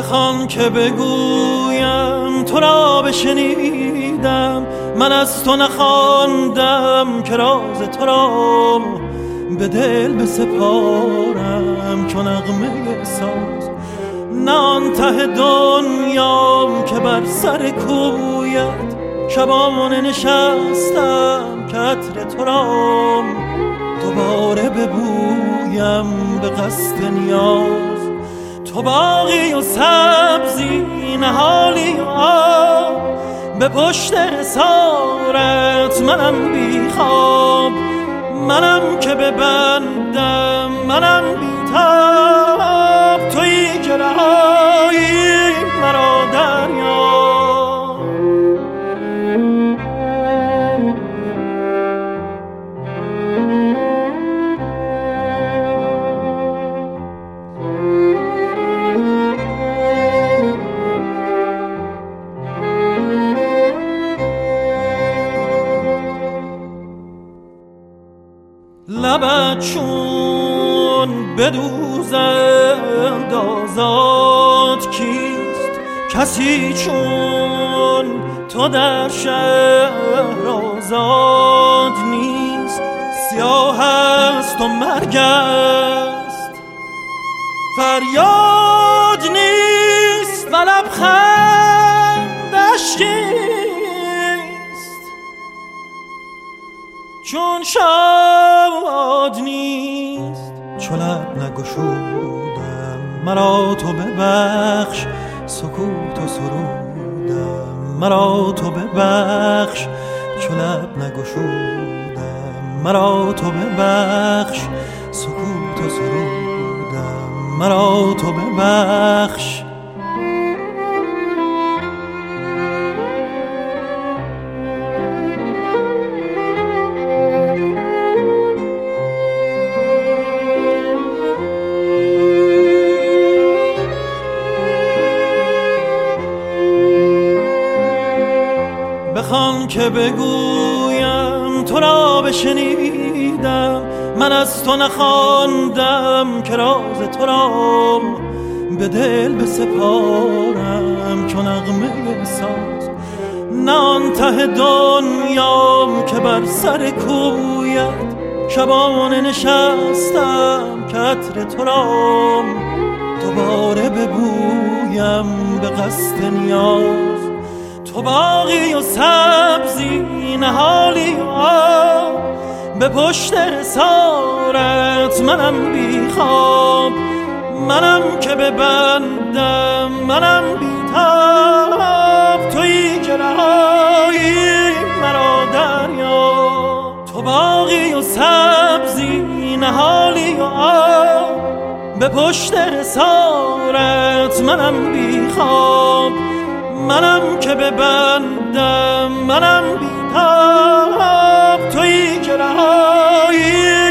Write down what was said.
بخوان که بگویم تو را بشنیدم، من از تو نخواندم که راز تو را به دل بسپارم چون نغمه ساز. نه آن ته دنیام که بر سر کویت شبانه نشستم که عطر تو را دوباره ببویم به قصد نیاز. تو باغی و سبزی نهالی و آب، به پشت حصارت منم بی خواب، منم که ببندم منم بی تاب، تویی که رهایی مرا دریا. لبت چون بدوزند آزاد کیست، کسی چون تو در شهر آزاد نیست. سیاه است و مرگ است فریاد نیست و لبخندش کیست چون شاد نیست. چو لب نگشودم مرا تو ببخش، سکوت و سرودم مرا تو ببخش. چو لب نگشودم مرا تو ببخش، سکوت و سرودم مرا تو ببخش. بخوان که بگویم تو را بشنیدم، من از تو نخواندم که راز تو را به دل بسپارم چون نغمه ساز. نه آن ته دنیام که بر سر کویت شبانه نشستم که عطر تو را دوباره ببویم به قصد نیاز. تو باغی و سبزی نهالی و آب، به پشت حصارت منم بی خواب، منم که ببندم منم بی تاب، تویی که رهایی مرا دریا. تو باغی و سبزی نهالی و آب، به پشت حصارت منم بی خواب، منم که ببندم منم بی تاب، تویی که رهایی